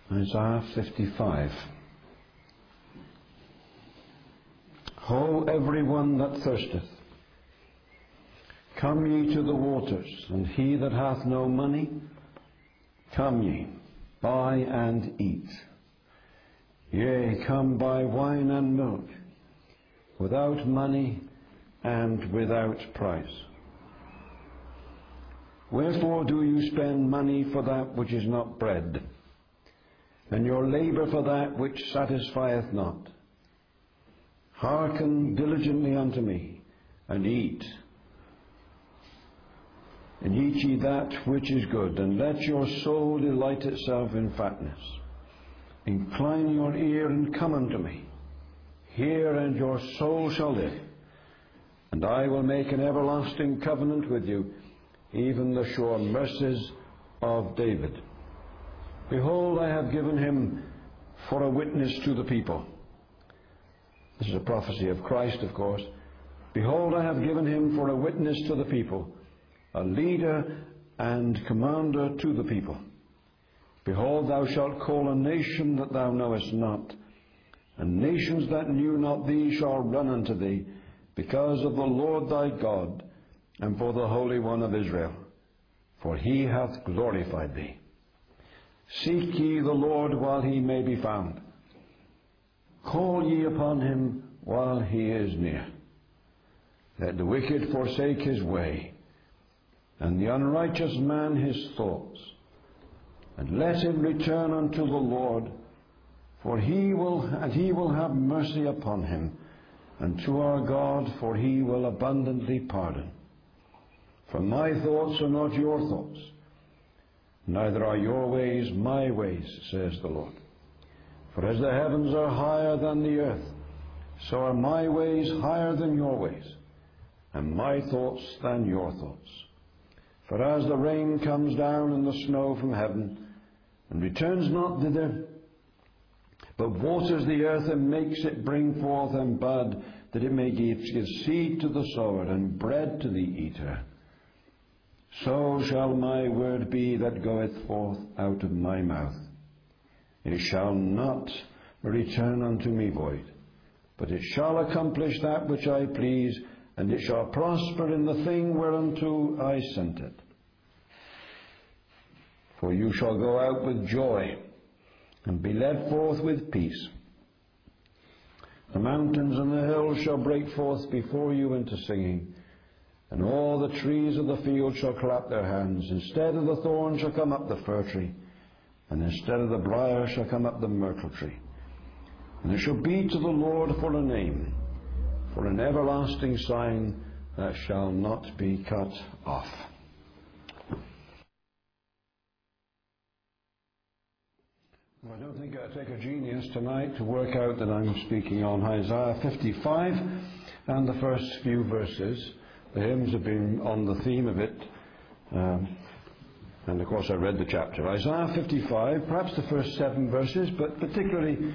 Isaiah 55. Ho, every one that thirsteth, come ye to the waters, and he that hath no money, come ye, buy and eat. Yea, come buy wine and milk, without money and without price. Wherefore do you spend money for that which is not bread, and your labour for that which satisfieth not? Hearken diligently unto me, and eat. And eat ye that which is good, and let your soul delight itself in fatness. Incline your ear and come unto me. Hear, and your soul shall live. And I will make an everlasting covenant with you, even the sure mercies of David. Behold, I have given him for a witness to the people. This is a prophecy of Christ, of course. Behold, I have given him for a witness to the people, a leader and commander to the people. Behold, thou shalt call a nation that thou knowest not, and nations that knew not thee shall run unto thee, because of the Lord thy God, and for the Holy One of Israel, for he hath glorified thee. Seek ye the Lord while he may be found. Call ye upon him while he is near. Let the wicked forsake his way, and the unrighteous man his thoughts. And let him return unto the Lord, for he will have mercy upon him, and to our God, for he will abundantly pardon. For my thoughts are not your thoughts, neither are your ways my ways, says the Lord. For as the heavens are higher than the earth, so are my ways higher than your ways, and my thoughts than your thoughts. For as the rain comes down and the snow from heaven, and returns not thither, but waters the earth and makes it bring forth and bud, that it may give seed to the sower and bread to the eater, so shall my word be that goeth forth out of my mouth. It shall not return unto me void, but it shall accomplish that which I please, and it shall prosper in the thing whereunto I sent it. For you shall go out with joy, and be led forth with peace. The mountains and the hills shall break forth before you into singing, and all the trees of the field shall clap their hands. Instead of the thorn shall come up the fir tree, and instead of the briar shall come up the myrtle tree. And it shall be to the Lord for a name, for an everlasting sign that shall not be cut off. Well, I don't think it'll take a genius tonight to work out that I'm speaking on Isaiah 55 and the first few verses. The hymns have been on the theme of it, and of course I read the chapter. Isaiah 55, perhaps the first 7 verses, but particularly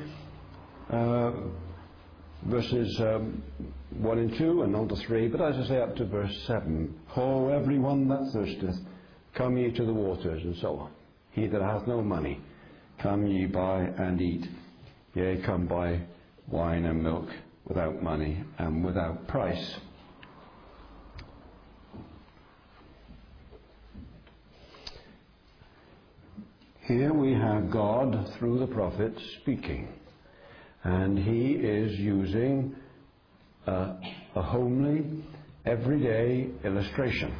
verses 1 and 2 and on to 3, but as I say up to verse 7. Ho, every one that thirsteth, come ye to the waters, and so on. He that hath no money, come ye buy and eat. Yea, come buy wine and milk without money and without price. Here we have God through the prophet speaking, and he is using a homely, everyday illustration.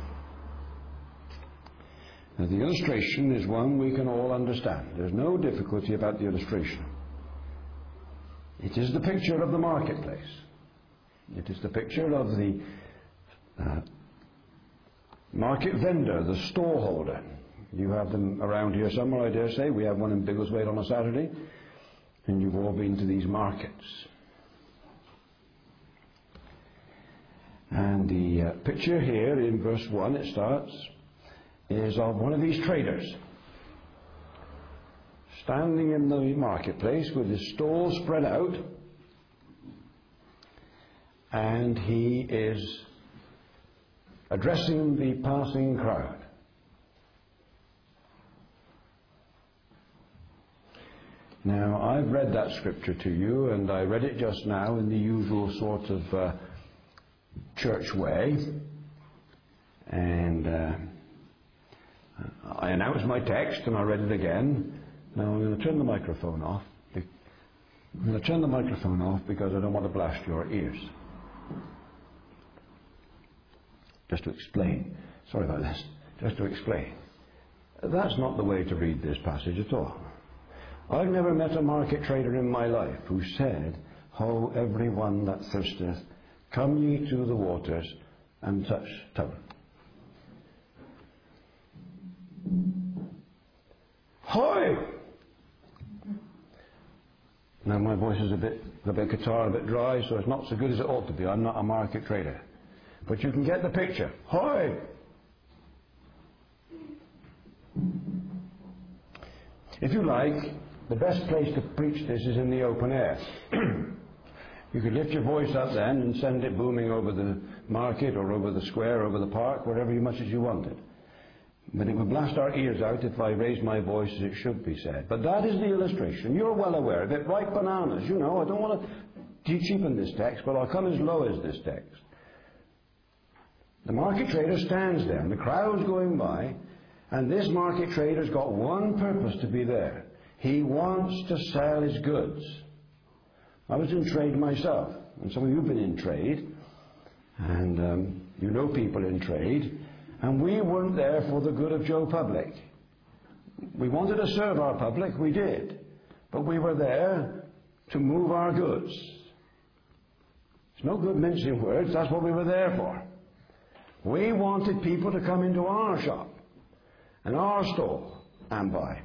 Now, the illustration is one we can all understand. There's no difficulty about the illustration. It is the picture of the marketplace. It is the picture of the market vendor, the storeholder. You have them around here somewhere, I dare say. We have one in Biggleswade on a Saturday. And you've all been to these markets. And the picture here in verse 1, it starts, is of one of these traders standing in the marketplace with his stall spread out, and he is addressing the passing crowd. Now, I've read that scripture to you, and I read it just now in the usual sort of church way. And I announced my text, and I read it again. Now, I'm going to turn the microphone off. I'm going to turn the microphone off because I don't want to blast your ears. Just to explain. Sorry about this. Just to explain. That's not the way to read this passage at all. I've never met a market trader in my life who said, "Ho, every one that thirsteth, come ye to the waters, and touch town." Hoy! Now my voice is a bit guitar, a bit dry, so it's not so good as it ought to be. I'm not a market trader. But you can get the picture. Hoy! If you like, the best place to preach this is in the open air. You could lift your voice up then and send it booming over the market or over the square, over the park, wherever much as you wanted. But it would blast our ears out if I raised my voice as it should be said. But that is the illustration. You're well aware of it. Right bananas. You know, I don't want to cheapen this text, but I'll come as low as this text. The market trader stands there, and the crowd's going by, and this market trader's got one purpose to be there. He wants to sell his goods. I was in trade myself, and some of you have been in trade, and you know people in trade, and we weren't there for the good of Joe Public. We wanted to serve our public, we did, but we were there to move our goods. It's no good mincing words, that's what we were there for. We wanted people to come into our shop and our stall and buy.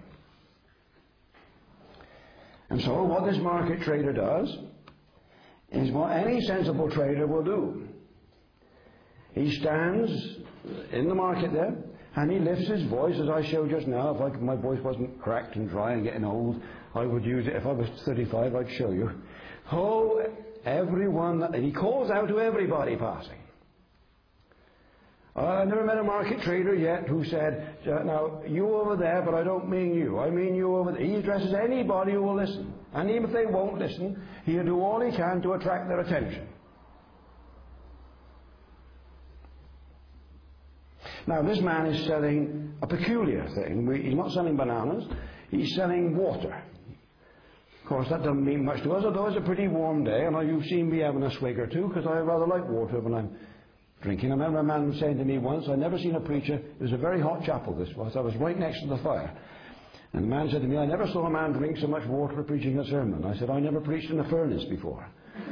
And so what this market trader does is what any sensible trader will do. He stands in the market there and he lifts his voice, as I showed just now. If my voice wasn't cracked and dry and getting old, I would use it. If I was 35, I'd show you. Oh, everyone, and he calls out to everybody passing. I never met a market trader yet who said, "Now, you over there, but I don't mean you. I mean you over there." He addresses anybody who will listen. And even if they won't listen, he'll do all he can to attract their attention. Now, this man is selling a peculiar thing. He's not selling bananas. He's selling water. Of course, that doesn't mean much to us, although it's a pretty warm day, and you've seen me having a swig or two, because I rather like water when I'm drinking. I remember a man saying to me once, I'd never seen a preacher, it was a very hot chapel this was, I was right next to the fire. And the man said to me, "I never saw a man drink so much water preaching a sermon." I said, "I never preached in a furnace before."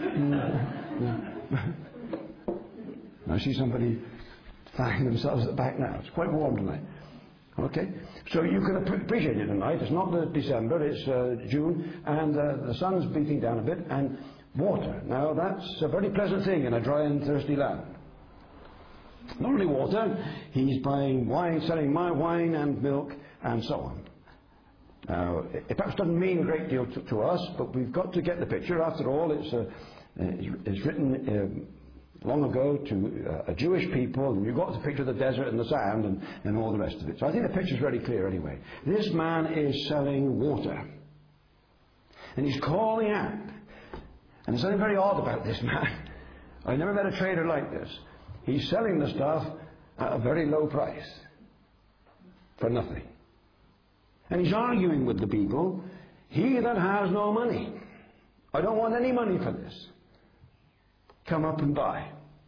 I see somebody fanning themselves at the back now. It's quite warm tonight. Okay? So you can appreciate it tonight. It's not December, it's June, and the sun's beating down a bit, and water. Now that's a very pleasant thing in a dry and thirsty land. Not only water, he's buying wine, selling my wine and milk, and so on. Now, it perhaps doesn't mean a great deal to us, but we've got to get the picture. After all, it's written long ago to a Jewish people, and you've got to picture the desert and the sand and all the rest of it. So I think the picture's very clear anyway. This man is selling water. And he's calling out. And there's something very odd about this man. I never met a trader like this. He's selling the stuff at a very low price. For nothing. And he's arguing with the people, "He that has no money, I don't want any money for this. Come up and buy."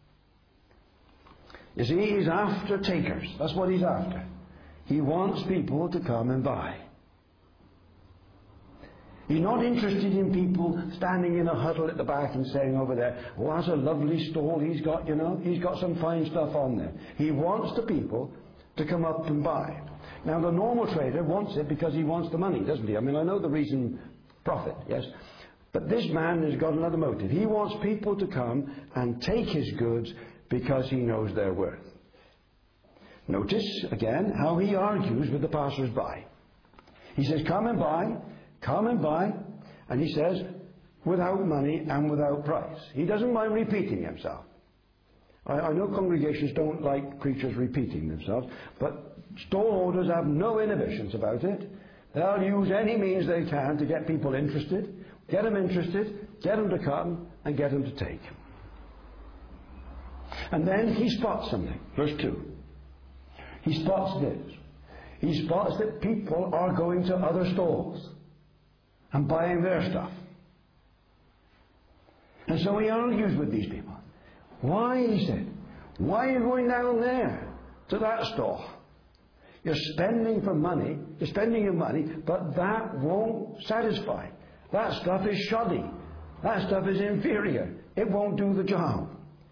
You see, he's after takers. That's what he's after. He wants people to come and buy. He's not interested in people standing in a huddle at the back and saying over there, "Oh, that's a lovely stall he's got, you know. He's got some fine stuff on there." He wants the people to come up and buy. Now, the normal trader wants it because he wants the money, doesn't he? I mean, I know the reason, profit, yes. But this man has got another motive. He wants people to come and take his goods because he knows their worth. Notice, again, how he argues with the passers-by. He says, "Come and buy, come and buy," and he says, without money and without price. He doesn't mind repeating himself. I know congregations don't like preachers repeating themselves, but stall holders have no inhibitions about it. They'll use any means they can to get people interested, get them to come, and get them to take. And then he spots something. Verse 2. He spots this. He spots that people are going to other stalls and buying their stuff. And so he argues with these people. Why, he said, why are you going down there to that stall? You're spending your money, but that won't satisfy. That stuff is shoddy. That stuff is inferior. It won't do the job.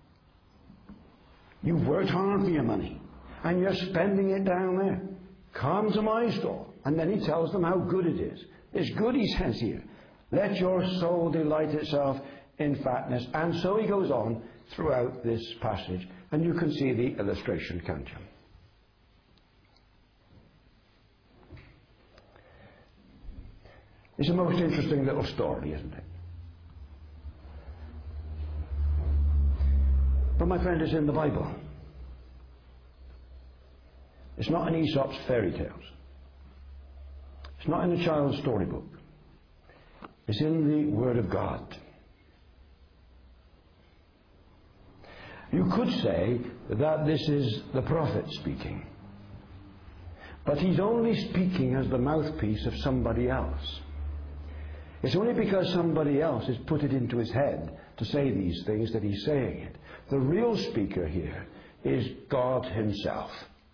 You've worked hard for your money, and you're spending it down there. Come to my stall. And then he tells them how good it is. It's good, he says here. Let your soul delight itself in fatness. And so he goes on throughout this passage. And you can see the illustration, can't you? It's a most interesting little story, isn't it? But my friend, it's in the Bible. It's not in Aesop's fairy tales. It's not in a child's storybook. It's in the Word of God. You could say that this is the prophet speaking. But he's only speaking as the mouthpiece of somebody else. It's only because somebody else has put it into his head to say these things that he's saying it. The real speaker here is God himself.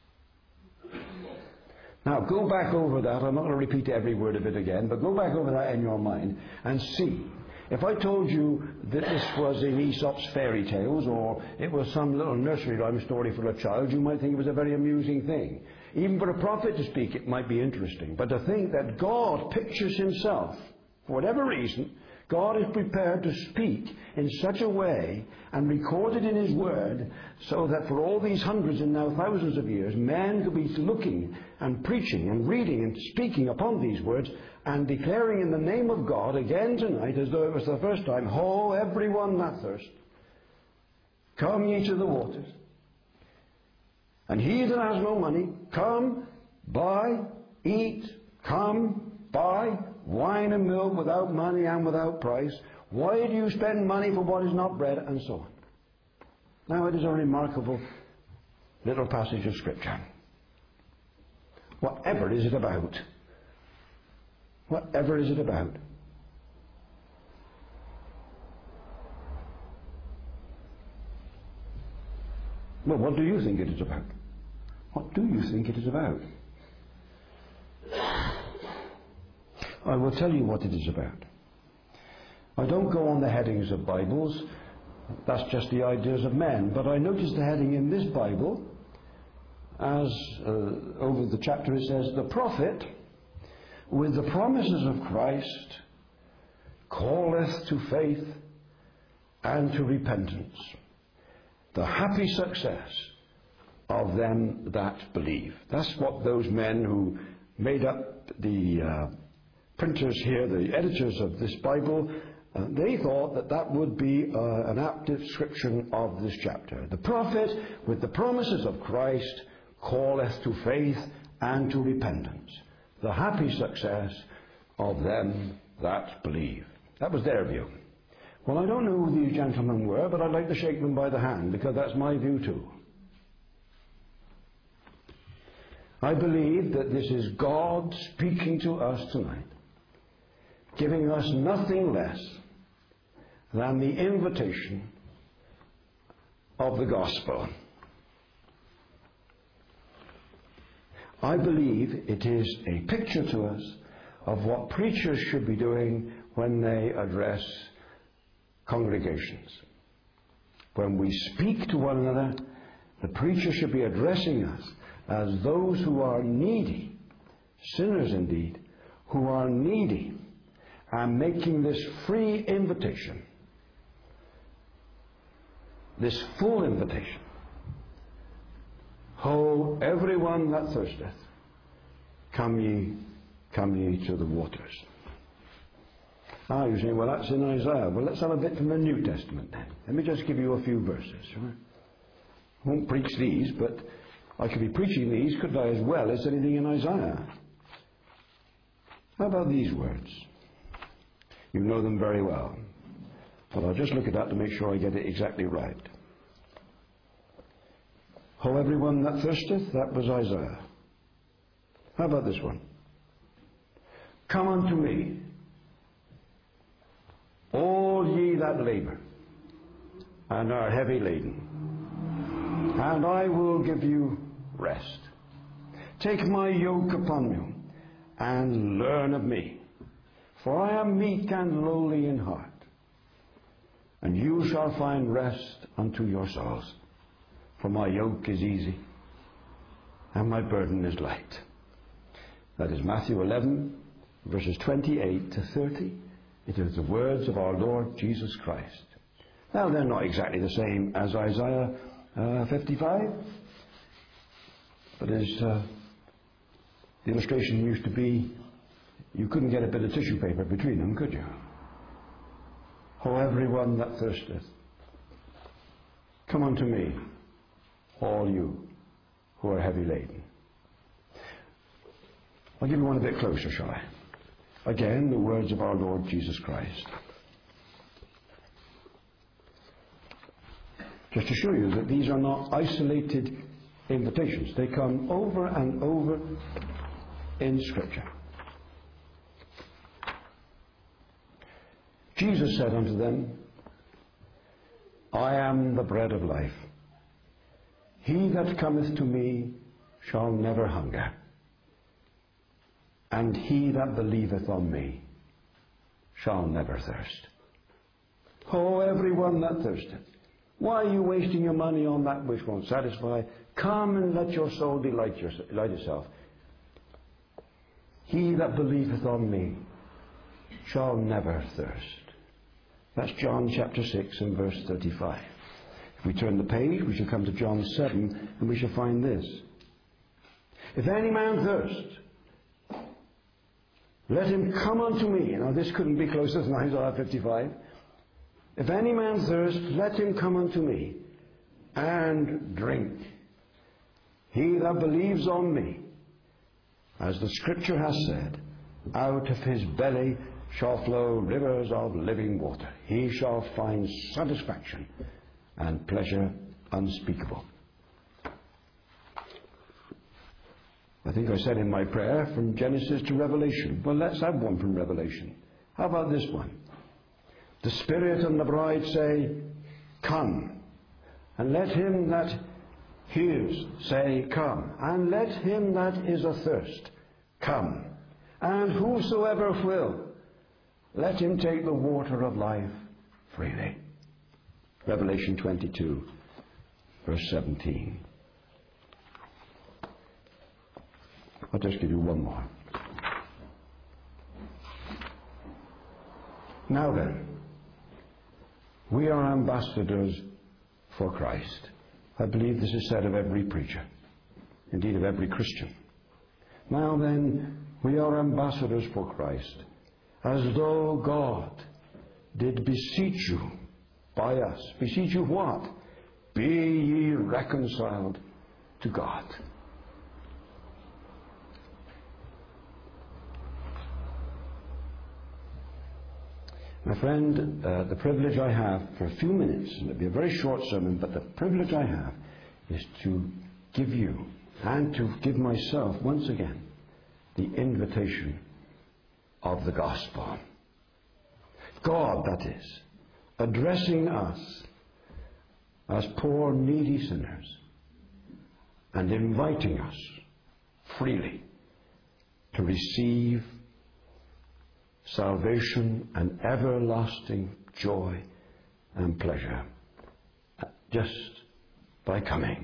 Now, go back over that. I'm not going to repeat every word of it again, but go back over that in your mind and see. If I told you that this was in Aesop's fairy tales, or it was some little nursery rhyme story for a child, you might think it was a very amusing thing. Even for a prophet to speak, it might be interesting. But to think that God pictures himself, for whatever reason, God is prepared to speak in such a way and record it in his word so that for all these hundreds and now thousands of years, men could be looking and preaching and reading and speaking upon these words and declaring in the name of God again tonight as though it was the first time, Ho, everyone that thirst, come ye to the waters. And he that has no money, come, buy, eat, come, buy, wine and milk without money and without price. Why do you spend money for what is not bread? And so on. Now it is a remarkable little passage of Scripture. Whatever is it about? Whatever is it about? Well, what do you think it is about? What do you think it is about? I will tell you what it is about. I don't go on the headings of Bibles. That's just the ideas of men. But I noticed the heading in this Bible, as over the chapter it says, the prophet, with the promises of Christ, calleth to faith and to repentance, the happy success of them that believe. That's what those men who made up the printers here, the editors of this Bible, they thought that that would be an apt description of this chapter. The prophet, with the promises of Christ, calleth to faith and to repentance, the happy success of them that believe. That was their view. Well, I don't know who these gentlemen were, but I'd like to shake them by the hand, because that's my view too. I believe that this is God speaking to us tonight, giving us nothing less than the invitation of the gospel. I believe it is a picture to us of what preachers should be doing when they address congregations. When we speak to one another, the preacher should be addressing us as those who are needy, sinners indeed, who are needy, and making this free invitation, this full invitation. Ho, everyone that thirsteth, come ye to the waters. Ah, you say, well, that's in Isaiah. Well, let's have a bit from the New Testament then. Let me just give you a few verses. I won't preach these, but I could be preaching these, couldn't I, as well as anything in Isaiah. How about these words? You know them very well. But I'll just look at that to make sure I get it exactly right. Ho, everyone that thirsteth, that was Isaiah. How about this one? Come unto me, all ye that labor and are heavy laden, and I will give you rest. Take my yoke upon you, and learn of me, for I am meek and lowly in heart, and you shall find rest unto your souls. For my yoke is easy, and my burden is light. That is Matthew 11, verses 28 to 30. It is the words of our Lord Jesus Christ. Now, they're not exactly the same as Isaiah 55, but as the illustration used to be, you couldn't get a bit of tissue paper between them, could you? O everyone that thirsteth, come unto me, all you who are heavy laden. I'll give you one a bit closer, shall I? Again, the words of our Lord Jesus Christ. Just to show you that these are not isolated invitations. They come over and over in Scripture. Jesus said unto them, I am the bread of life. He that cometh to me shall never hunger, and he that believeth on me shall never thirst. O everyone that thirsteth, why are you wasting your money on that which won't satisfy? Come and let your soul delight itself. He that believeth on me shall never thirst. That's John chapter 6 and verse 35. If we turn the page, we shall come to John 7, and we shall find this. If any man thirst, let him come unto me. Now this couldn't be closer than Isaiah 55. If any man thirst, let him come unto me and drink. He that believes on me, as the Scripture has said, out of his belly shall flow rivers of living water. He shall find satisfaction and pleasure unspeakable. I think I said in my prayer from Genesis to Revelation. Well, let's have one from Revelation. How about this one? The Spirit and the bride say, come. And let him that hears say, come. And let him that is athirst come. And whosoever will, let him take the water of life freely. Revelation 22, verse 17. I'll just give you one more. Now then, we are ambassadors for Christ. I believe this is said of every preacher, indeed of every Christian. Now then, we are ambassadors for Christ, as though God did beseech you by us. Beseech you what? Be ye reconciled to God. My friend, the privilege I have for a few minutes, and it'll be a very short sermon, but the privilege I have is to give you and to give myself once again the invitation of the gospel. God, that is, addressing us as poor, needy sinners and inviting us freely to receive salvation and everlasting joy and pleasure just by coming.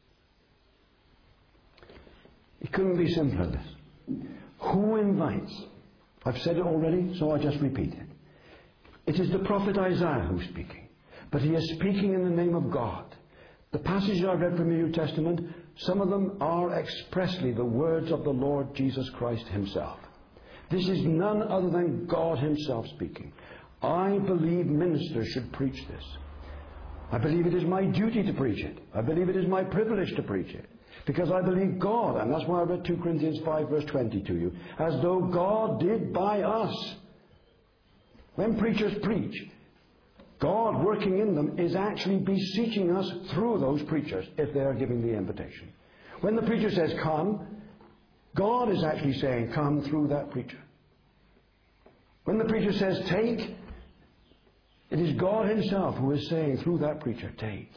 It couldn't be simpler than this. Who invites? I've said it already, so I just repeat it. It is the prophet Isaiah who's speaking, but he is speaking in the name of God. The passages I read from the New Testament, some of them are expressly the words of the Lord Jesus Christ himself. This is none other than God himself speaking. I believe ministers should preach this. I believe it is my duty to preach it. I believe it is my privilege to preach it. Because I believe God, and that's why I read 2 Corinthians 5 verse 20 to you, as though God did by us. When preachers preach, God working in them is actually beseeching us through those preachers if they are giving the invitation. When the preacher says come, God is actually saying come through that preacher. When the preacher says take, it is God himself who is saying through that preacher, take.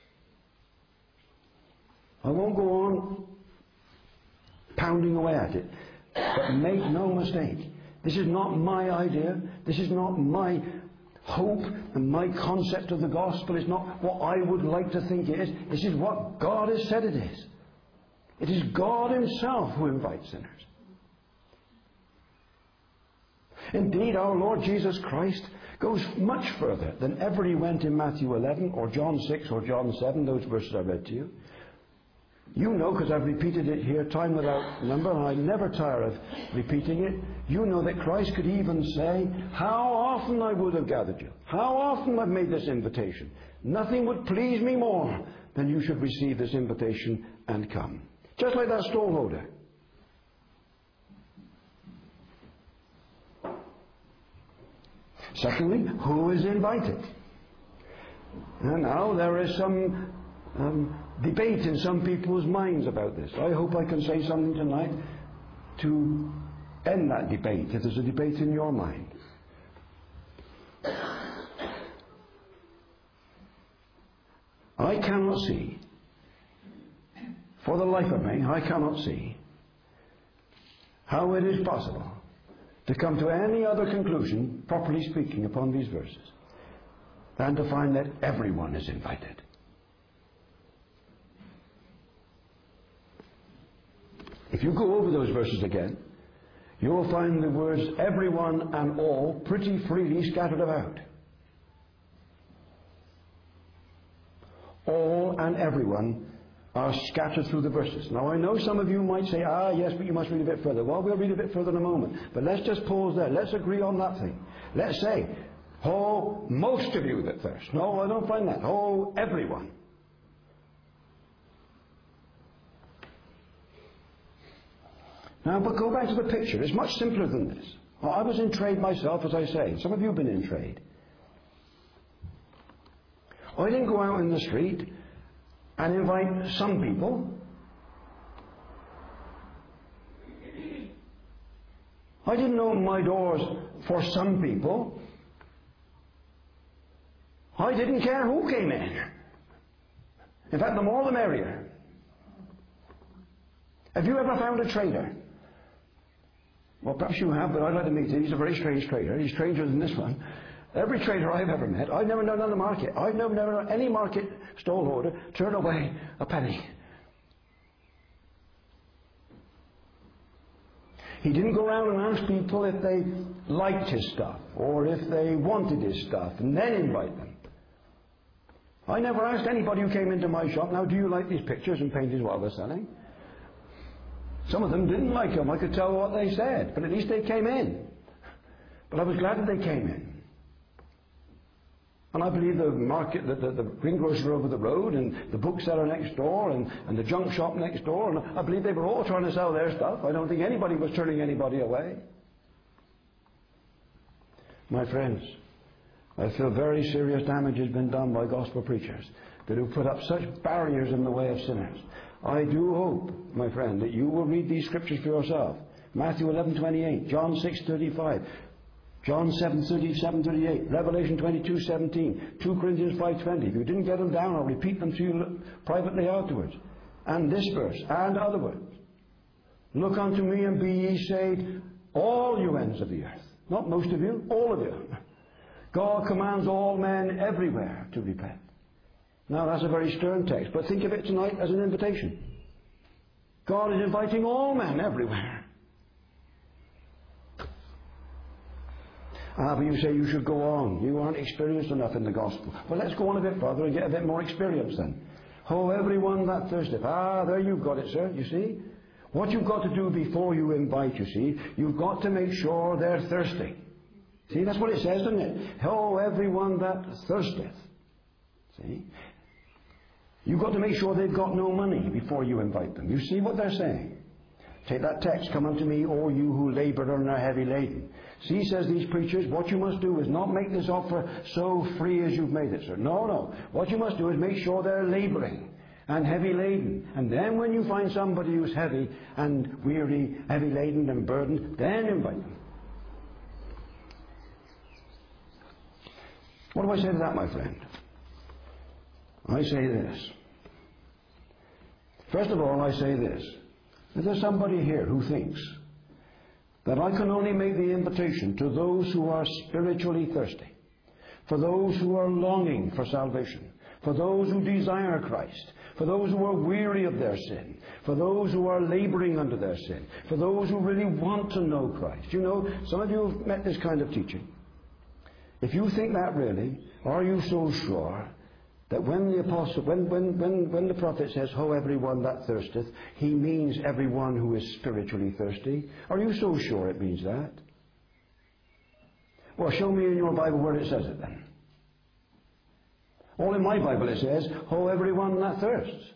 I won't go on pounding away at it, but make no mistake. This is not my idea. This is not my hope and my concept of the gospel. It's not what I would like to think it is. This is what God has said it is. It is God himself who invites sinners. Indeed, our Lord Jesus Christ goes much further than ever he went in Matthew 11 or John 6 or John 7, those verses I read to you. You know, because I've repeated it here time without number, and I never tire of repeating it. You know that Christ could even say, how often I would have gathered you. How often I've made this invitation. Nothing would please me more than you should receive this invitation and come. Just like that stoneholder. Secondly, who is invited? And now there is some debate in some people's minds about this. I hope I can say something tonight to end that debate, if there's a debate in your mind. I cannot see, for the life of me, I cannot see how it is possible to come to any other conclusion, properly speaking, upon these verses, than to find that everyone is invited. If you go over those verses again, you will find the words everyone and all pretty freely scattered about. All and everyone are scattered through the verses. Now I know some of you might say, yes, but you must read a bit further. Well, we'll read a bit further in a moment. But let's just pause there. Let's agree on that thing. Let's say, oh, most of you that thirst. No, I don't find that. Oh, everyone. Now, but go back to the picture. It's much simpler than this. Well, I was in trade myself, as I say. Some of you have been in trade. I didn't go out in the street and invite some people. I didn't open my doors for some people. I didn't care who came in. In fact, the more the merrier. Have you ever found a trader? Well, perhaps you have, but I'd like to meet him. He's a very strange trader. He's stranger than this one. Every trader I've ever met, I've never known on the market. I've never known any market stallholder turn away a penny. He didn't go around and ask people if they liked his stuff or if they wanted his stuff and then invite them. I never asked anybody who came into my shop, now do you like these pictures and paintings while they're selling? Some of them didn't like them. I could tell what they said, but at least they came in. But I was glad that they came in. And I believe the market, the greengrocer over the road and the bookseller next door and the junk shop next door, and I believe they were all trying to sell their stuff. I don't think anybody was turning anybody away. My friends, I feel very serious damage has been done by gospel preachers that have put up such barriers in the way of sinners. I do hope, my friend, that you will read these scriptures for yourself. Matthew 11:28, John 6:35, John 7:37-38, Revelation 22:17, 2 Corinthians 5:20. If you didn't get them down, I'll repeat them to you privately afterwards. And this verse, and other words. Look unto me and be ye saved, all you ends of the earth. Not most of you, all of you. God commands all men everywhere to repent. Now that's a very stern text, but think of it tonight as an invitation. God is inviting all men everywhere. But you say you should go on. You aren't experienced enough in the gospel. Well, let's go on a bit further and get a bit more experience then. Oh, everyone that thirsteth. There you've got it, sir, you see. What you've got to do before you invite, you see, you've got to make sure they're thirsty. See, that's what it says, doesn't it? Oh, everyone that thirsteth. See? You've got to make sure they've got no money before you invite them. You see what they're saying? Take that text, come unto me, all you who labour and are heavy laden. See, says these preachers, what you must do is not make this offer so free as you've made it, sir. No. What you must do is make sure they're labouring and heavy laden. And then when you find somebody who's heavy and weary, heavy laden and burdened, then invite them. What do I say to that, my friend? I say this. First of all, I say this. Is there somebody here who thinks that I can only make the invitation to those who are spiritually thirsty, for those who are longing for salvation, for those who desire Christ, for those who are weary of their sin, for those who are labouring under their sin, for those who really want to know Christ? You know, some of you have met this kind of teaching. If you think that really, are you so sure that when the apostle, when the prophet says, "Ho, everyone that thirsteth," he means everyone who is spiritually thirsty? Are you so sure it means that? Well, show me in your Bible where it says it then. All in my Bible it says, "Ho, everyone that thirsts."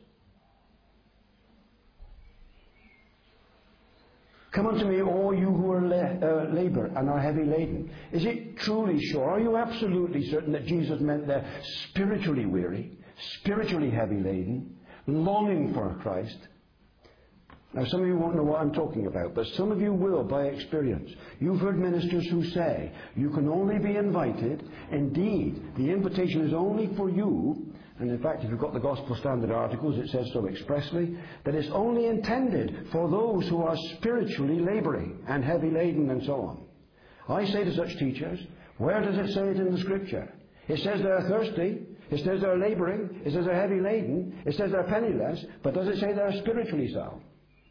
Come unto me, all you who are labour and are heavy laden. Is it truly sure? Are you absolutely certain that Jesus meant they're spiritually weary, spiritually heavy laden, longing for Christ? Now, some of you won't know what I'm talking about, but some of you will by experience. You've heard ministers who say you can only be invited. Indeed, the invitation is only for you. And in fact, if you've got the Gospel Standard articles, it says so expressly, that it's only intended for those who are spiritually labouring and heavy laden and so on. I say to such teachers, where does it say it in the Scripture? It says they're thirsty, it says they're labouring, it says they're heavy laden, it says they're penniless, but does it say they're spiritually so?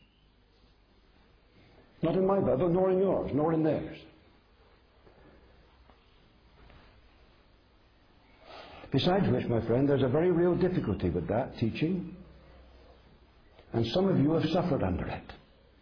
Not in my Bible, nor in yours, nor in theirs. Besides which, my friend, there's a very real difficulty with that teaching. And some of you have suffered under it.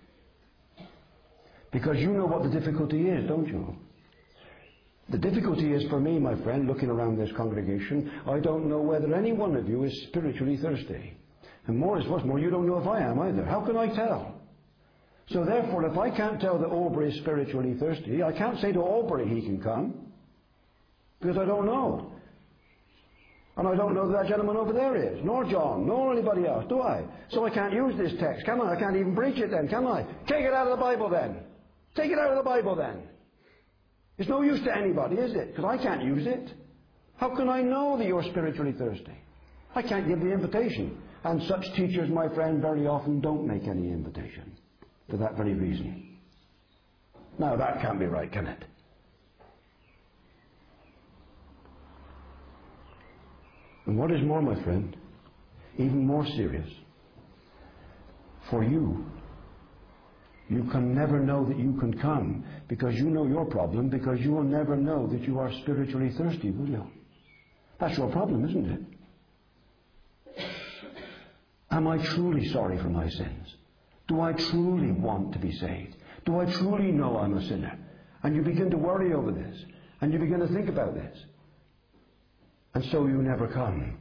Because you know what the difficulty is, don't you? The difficulty is for me, my friend, looking around this congregation, I don't know whether any one of you is spiritually thirsty. And what's more, you don't know if I am either. How can I tell? So therefore, if I can't tell that Aubrey is spiritually thirsty, I can't say to Aubrey he can come. Because I don't know. And I don't know that gentleman over there is, nor John, nor anybody else, do I? So I can't use this text, can I? I can't even preach it then, can I? Take it out of the Bible then. Take it out of the Bible then. It's no use to anybody, is it? Because I can't use it. How can I know that you're spiritually thirsty? I can't give the invitation. And such teachers, my friend, very often don't make any invitation for that very reason. Now that can't be right, can it? And what is more, my friend, even more serious, for you can never know that you can come because you know your problem, because you will never know that you are spiritually thirsty, will you? That's your problem, isn't it? Am I truly sorry for my sins? Do I truly want to be saved? Do I truly know I'm a sinner? And you begin to worry over this, and you begin to think about this. And so you never come.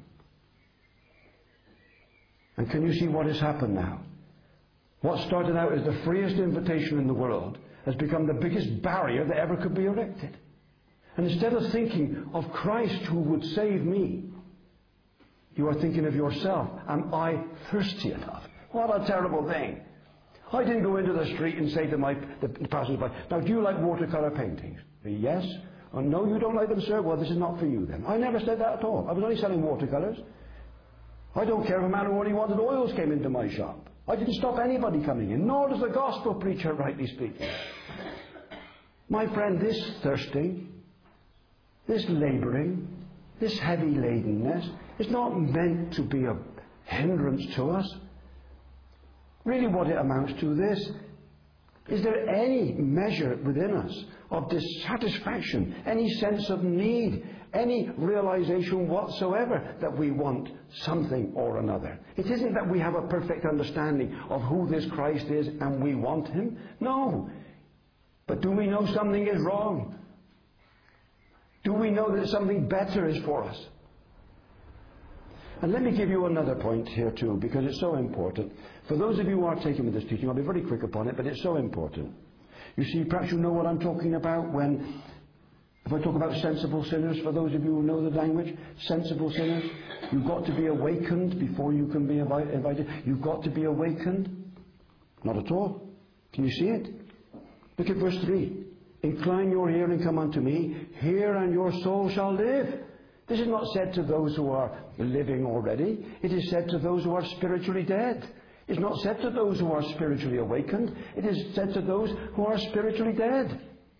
And can you see what has happened now? What started out as the freest invitation in the world has become the biggest barrier that ever could be erected. And instead of thinking of Christ who would save me, you are thinking of yourself. Am I thirsty enough? What a terrible thing. I didn't go into the street and say to the passers-by, now do you like watercolour paintings? Yes. Oh, no, you don't like them, sir? Well, this is not for you then. I never said that at all. I was only selling watercolours. I don't care if a man who only wanted oils came into my shop. I didn't stop anybody coming in, nor does the gospel preacher, rightly speaking. My friend, this thirsting, this labouring, this heavy ladenness is not meant to be a hindrance to us. Really what it amounts to this: is there any measure within us of dissatisfaction, any sense of need, any realization whatsoever that we want something or another? It isn't that we have a perfect understanding of who this Christ is and we want Him. No. But do we know something is wrong? Do we know that something better is for us? And let me give you another point here too, because it's so important. For those of you who are taking with this teaching, I'll be very quick upon it, but it's so important. You see, perhaps you know what I'm talking about if I talk about sensible sinners, for those of you who know the language, sensible sinners, you've got to be awakened before you can be invited. You've got to be awakened. Not at all. Can you see it? Look at verse 3. Incline your ear and come unto me. Hear and your soul shall live. This is not said to those who are living already. It is said to those who are spiritually dead. It's not said to those who are spiritually awakened. It is said to those who are spiritually dead.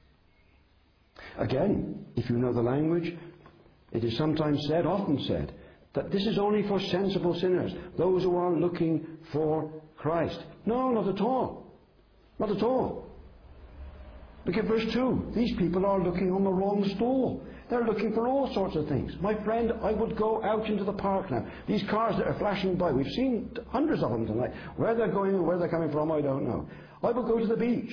Again, if you know the language, it is sometimes said, often said, that this is only for sensible sinners, those who are looking for Christ. No, not at all. Not at all. Look at verse 2. These people are looking on the wrong stall. They're looking for all sorts of things. My friend, I would go out into the park now. These cars that are flashing by, we've seen hundreds of them tonight. Where they're going and where they're coming from, I don't know. I would go to the beach.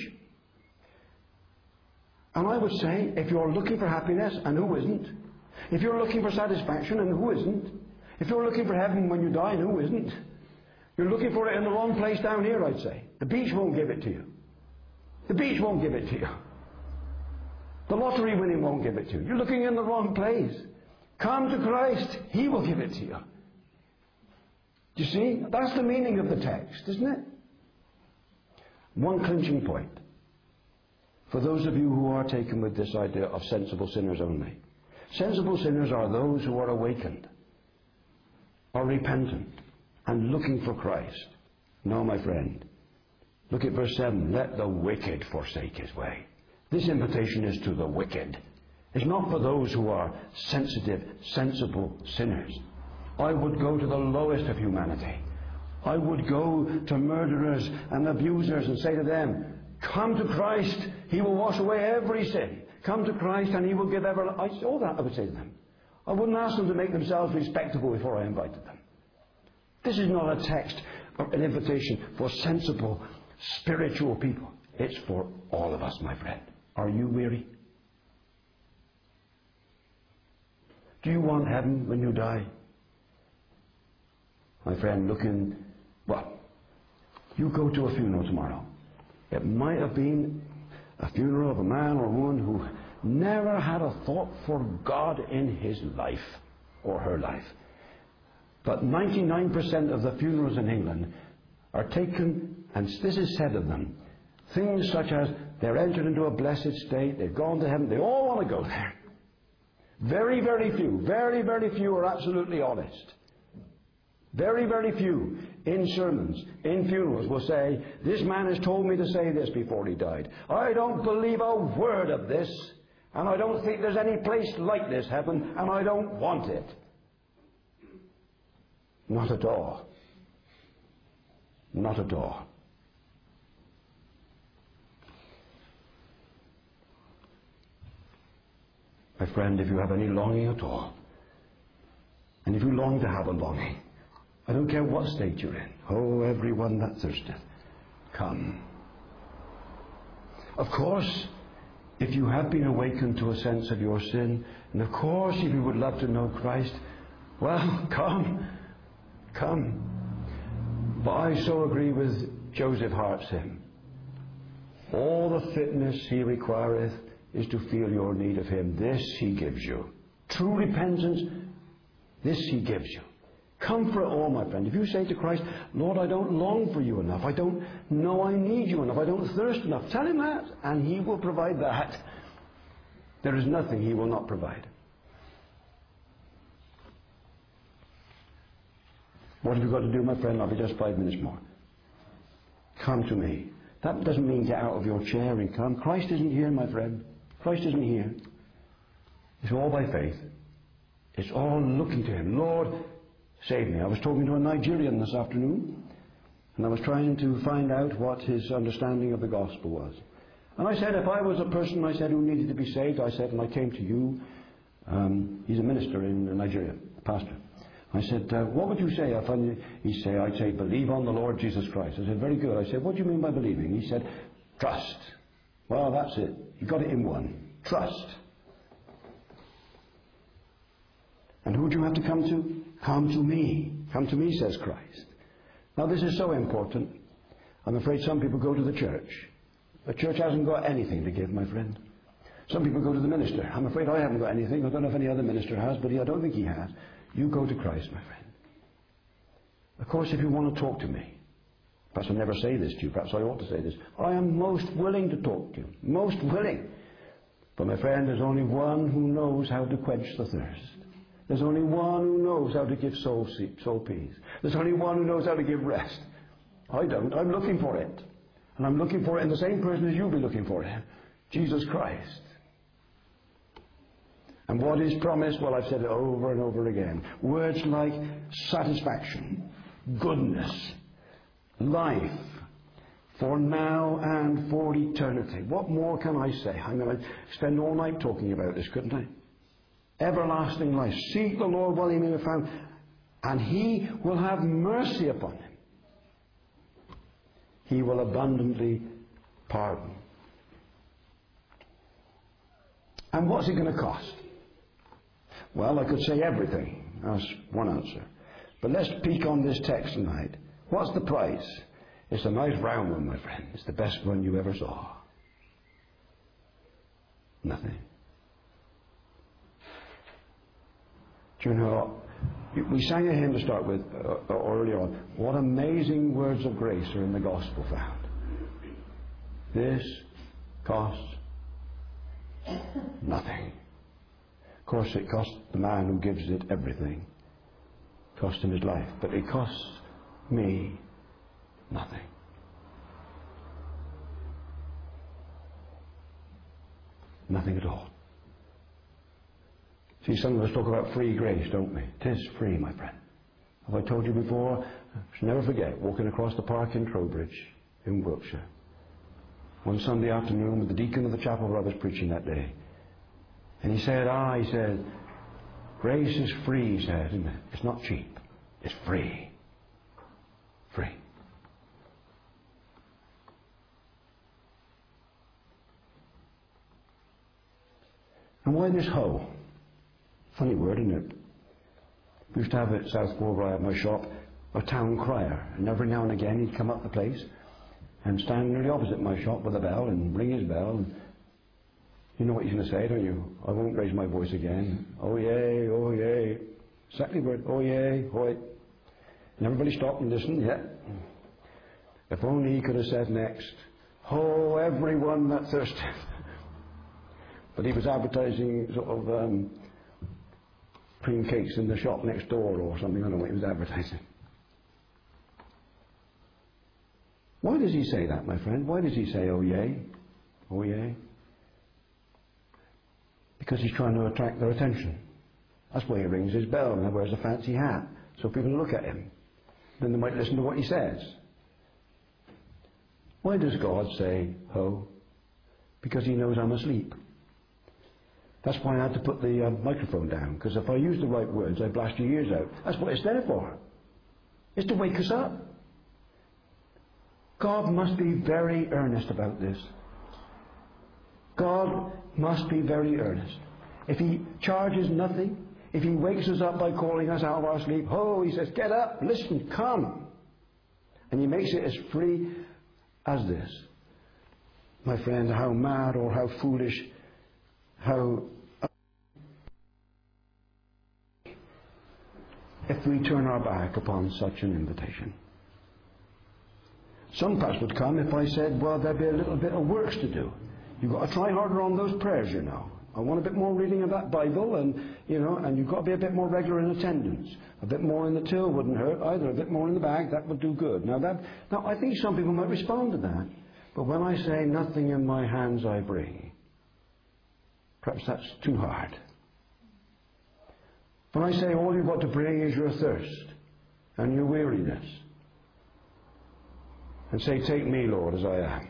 And I would say, if you're looking for happiness, and who isn't? If you're looking for satisfaction, and who isn't? If you're looking for heaven when you die, and who isn't? You're looking for it in the wrong place down here, I'd say. The beach won't give it to you. The beach won't give it to you. The lottery winning won't give it to you. You're looking in the wrong place. Come to Christ. He will give it to you. Do you see? That's the meaning of the text, isn't it? One clinching point. For those of you who are taken with this idea of sensible sinners only. Sensible sinners are those who are awakened, are repentant, and looking for Christ. No, my friend. Look at verse 7. Let the wicked forsake his way. This invitation is to the wicked. It's not for those who are sensitive, sensible sinners. I would go to the lowest of humanity. I would go to murderers and abusers and say to them, come to Christ. He will wash away every sin. Come to Christ and He will give everlasting. All that I would say to them. I wouldn't ask them to make themselves respectable before I invited them. This is not a text or an invitation for sensible, spiritual people. It's for all of us, my friend. Are you weary? Do you want heaven when you die? My friend, you go to a funeral tomorrow. It might have been a funeral of a man or woman who never had a thought for God in his life or her life. But 99% of the funerals in England are taken, and this is said of them, things such as they're entered into a blessed state, they've gone to heaven, they all want to go there. Very, very few are absolutely honest. Very, very few in sermons, in funerals will say, this man has told me to say this before he died. I don't believe a word of this, and I don't think there's any place like this heaven, and I don't want it. Not at all. Not at all. My friend, if you have any longing at all, and if you long to have a longing, I don't care what state you're in. Oh, everyone that thirsteth, come. Of course, if you have been awakened to a sense of your sin, and of course if you would love to know Christ, well, come. But I so agree with Joseph Hart's hymn. All the fitness He requireth is to feel your need of Him. This He gives you. True repentance, this He gives you. Come for it all, my friend. If you say to Christ, Lord, I don't long for you enough. I don't know I need you enough. I don't thirst enough. Tell Him that, and He will provide that. There is nothing He will not provide. What have you got to do, my friend? I'll be just 5 minutes more. Come to me. That doesn't mean get out of your chair and come. Christ isn't here, my friend. Christ isn't here. It's all by faith. It's all looking to Him. Lord, save me. I was talking to a Nigerian this afternoon, and I was trying to find out what his understanding of the gospel was. And I said, if I was a person, who needed to be saved, I said, and I came to you, he's a minister in Nigeria, a pastor. I said, what would you say? I'd say, believe on the Lord Jesus Christ. I said, very good. I said, what do you mean by believing? He said, trust. Well, that's it. He got it in one. Trust. And who do you have to come to? Come to me. Come to me, says Christ. Now this is so important. I'm afraid some people go to the church. The church hasn't got anything to give, my friend. Some people go to the minister. I'm afraid I haven't got anything. I don't know if any other minister has, but I don't think he has. You go to Christ, my friend. Of course, if you want to talk to me, perhaps I never say this to you, perhaps I ought to say this, I am most willing to talk to you. Most willing. But my friend, there's only one who knows how to quench the thirst. There's only one who knows how to give soul peace. There's only one who knows how to give rest. I don't. I'm looking for it. And I'm looking for it in the same person as you'll be looking for it. Jesus Christ. And what is promised? Well, I've said it over and over again. Words like satisfaction, goodness, life, for now and for eternity. What more can I say? I'm going to spend all night talking about this, couldn't I? Everlasting life. Seek the Lord while he may be found, and he will have mercy upon him. He will abundantly pardon. And what's it going to cost? Well, I could say everything. That's one answer. But let's peek on this text tonight. What's the price? It's a nice round one, my friend. It's the best one you ever saw. Nothing. Do you know, we sang a hymn to start with earlier on. What amazing words of grace are in the gospel found. This costs nothing. Of course, it cost the man who gives it everything. It cost him his life. But it costs me nothing. Nothing at all. See, some of us talk about free grace, don't we? It is free, my friend. Have I told you before? I shall never forget walking across the park in Trowbridge in Wiltshire. One Sunday afternoon with the deacon of the chapel where I was preaching that day. And he said, grace is free, he said, isn't it? It's not cheap. It's free. Free. And why this hoe? Funny word, isn't it? We used to have at Southport, where I had my shop, a town crier. And every now and again he'd come up the place and stand nearly opposite my shop with a bell and ring his bell. And you know what he's going to say, don't you? I won't raise my voice again. Oh yay, oh yay. Exactly the word. Oh yay, hoy. And everybody stopped and listened. Yeah. If only he could have said next, ho, everyone that thirsteth. But he was advertising sort of cream cakes in the shop next door or something. I don't know what he was advertising. Why does he say that, my friend? Why does he say, oh yay, oh yay? Because he's trying to attract their attention. That's why he rings his bell and wears a fancy hat, so people look at him. Then they might listen to what he says. Why does God say, ho? Because he knows I'm asleep. That's why I had to put the microphone down, because if I use the right words, I blast your ears out. That's what it's there for. It's to wake us up. God must be very earnest about this. God must be very earnest. If he charges nothing, if he wakes us up by calling us out of our sleep, ho, he says, get up, listen, come. And he makes it as free as this. My friend, how mad or how foolish, how if we turn our back upon such an invitation. Some perhaps would come if I said, well, there'd be a little bit of works to do. You've got to try harder on those prayers, you know. I want a bit more reading of that Bible, and you've got to be a bit more regular in attendance. A bit more in the till wouldn't hurt either. A bit more in the bag, that would do good. Now I think some people might respond to that. But when I say, nothing in my hands I bring, perhaps that's too hard. When I say all you've got to bring is your thirst and your weariness, and say, take me, Lord, as I am.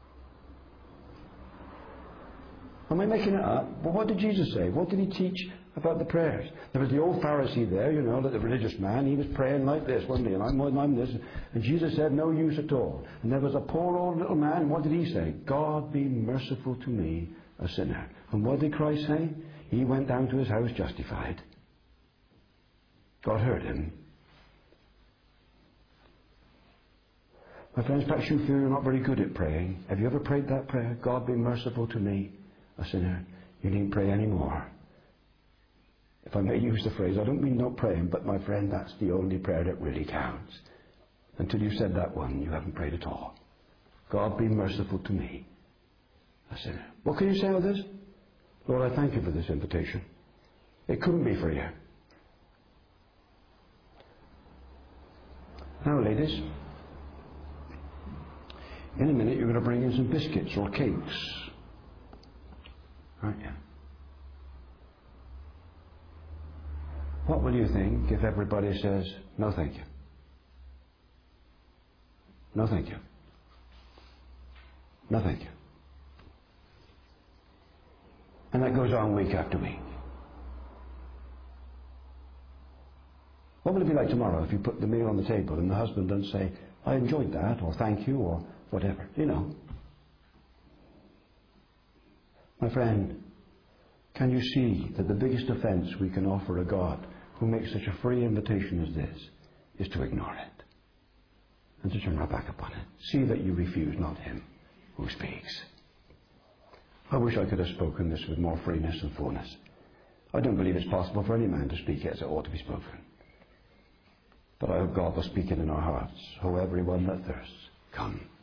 Am I making it up? Well, what did Jesus say? What did he teach about the prayers? There was the old Pharisee there, like the religious man. He was praying like this, wasn't he? And I'm this. And Jesus said, no use at all. And there was a poor old little man. And what did he say? God be merciful to me, a sinner. And what did Christ say? He went down to his house justified. God heard him. My friends, perhaps you feel you're not very good at praying. Have you ever prayed that prayer? God, be merciful to me, a sinner. You needn't pray anymore. If I may use the phrase, I don't mean not praying, but my friend, that's the only prayer that really counts. Until you've said that one, you haven't prayed at all. God, be merciful to me, a sinner. What can you say with this? Lord, I thank you for this invitation. It couldn't be for you. Now, ladies, in a minute you're going to bring in some biscuits or cakes. Aren't you? What will you think if everybody says, no thank you? No thank you. No thank you. And that goes on week after week. What will it be like tomorrow if you put the meal on the table and the husband doesn't say, I enjoyed that, or thank you, or whatever, you know? My friend, can you see that the biggest offense we can offer a God who makes such a free invitation as this is to ignore it and to turn our back upon it? See that you refuse not him who speaks. I wish I could have spoken this with more freeness and fullness. I don't believe it's possible for any man to speak it as it ought to be spoken. But I hope God will speak it in our hearts. Ho, everyone that thirsts, come.